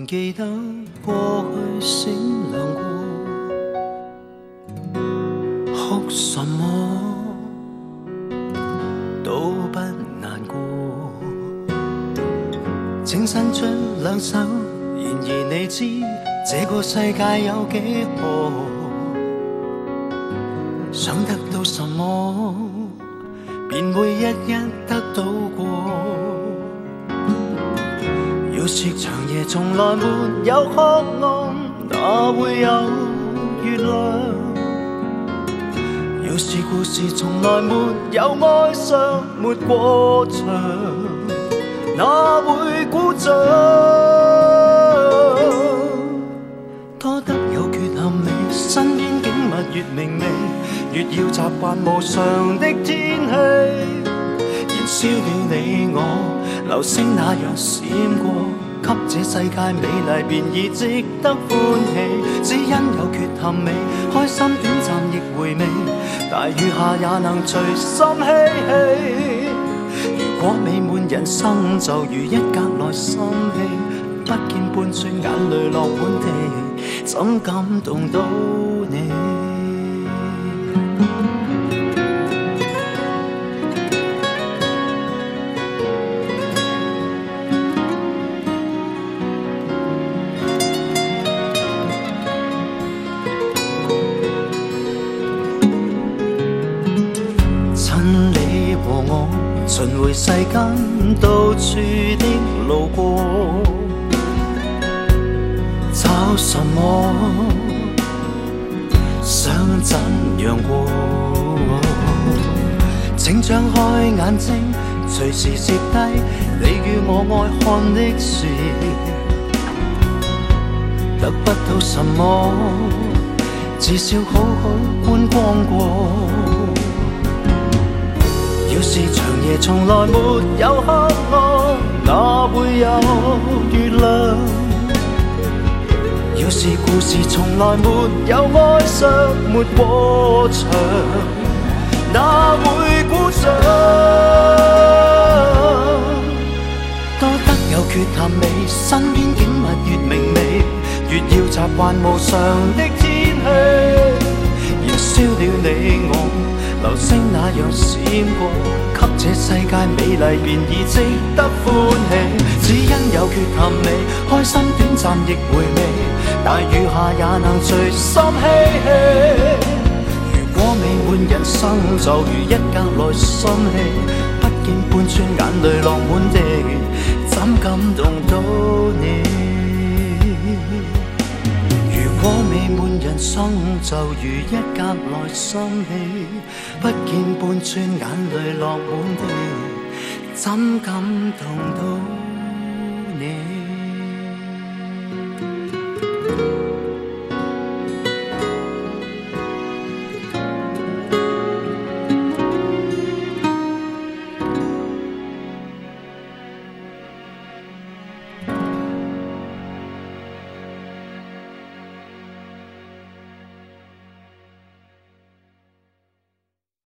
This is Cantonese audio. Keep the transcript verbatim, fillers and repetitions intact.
記得過去閃亮過，哭什麼都不難過。請伸出兩手，然而你知這個世界有幾何？想得到什麼，便會一一得到過。要是長夜從來沒有黑暗，哪會有月亮？要是故事從來沒有哀傷，沒過場，哪會鼓掌？多得有缺陷美，身邊景物越明媚，越要習慣無常的天氣。燃燒了你我，流星那樣閃過，給這世界美麗便已值得歡喜。只因有缺陷美，開心短暫亦回味，大雨下也能隨心嬉戲。如果美滿人生就如一格內心戲，不見半寸眼淚落滿地，怎感動到你？趁你和我巡迴世間到處的路過，找什麼想怎樣過？請張開眼睛，隨時攝低你與我愛看的事。得不到什麼，至少好好觀光過。要是長夜從來沒有黑暗，哪會有月亮？要是故事從來沒有哀傷，沒過場，哪會鼓掌？多得有缺陷美，身邊景物越明媚，越要習慣無常的天氣。燃燒了你我，流星那樣閃過，給這世界美麗便已值得歡喜。只因有缺陷美，開心短暫亦回味，大雨下也能隨心嬉戲。如果美滿人生就如一格內心戲，不見半寸眼淚落滿地，怎感動到你？如果美滿人生就如一格內心戲，不見半寸眼淚落滿地，怎感動到你？